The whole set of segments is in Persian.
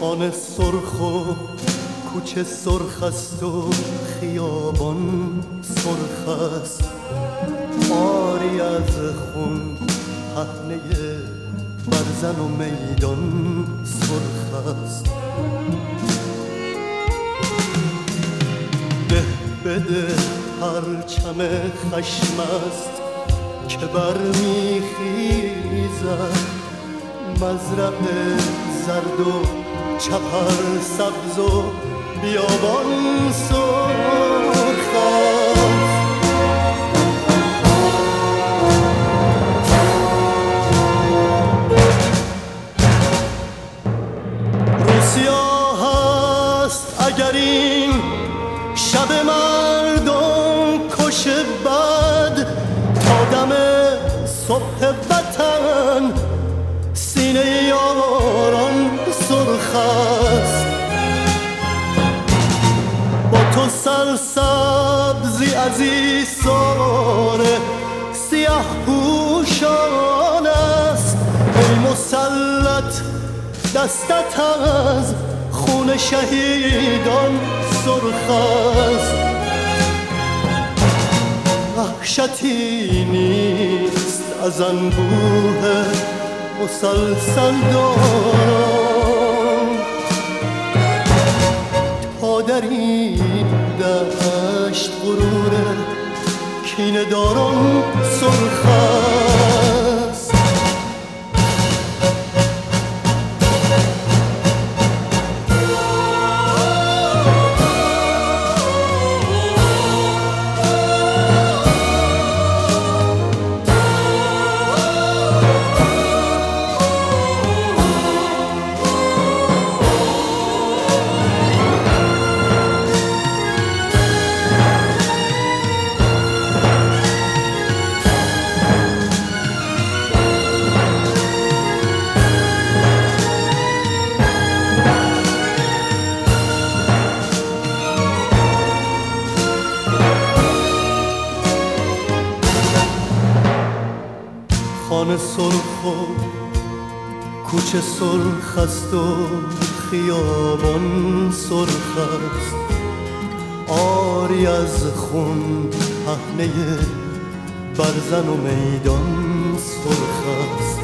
خانه سرخ و کوچه سرخ است و خیابان سرخ است، آری از خون پهنه برزن و میدان سرخ است. ده بده پرچم خشم است که برمیخیزد، مزرق زرد و چپر سبز و بیابان سرخ است. روسیا هست اگر این شب مردم کش بد، تا دم صبح وطن سینه یاران سرخ است. با تو سرسبزی از ایثار سیاه پوشان است، ای مسلط دستت از خون شهیدان سرخ است. وحشتی نیست از انبوه مسلسل دارم، تا در این دشت غرور کینه داران سرخ است. خانه سرخ و کوچه سرخ است و خیابان سرخ است، آری از خون پهنه برزن و میدان سرخ است.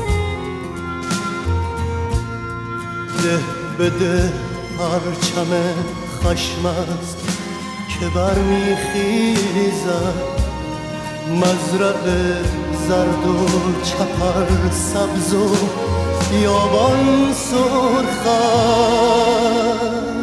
ده بده پرچم خشم است که برمیخیزد، مزرق زرد و چپر سبز و بیابان سرخ است.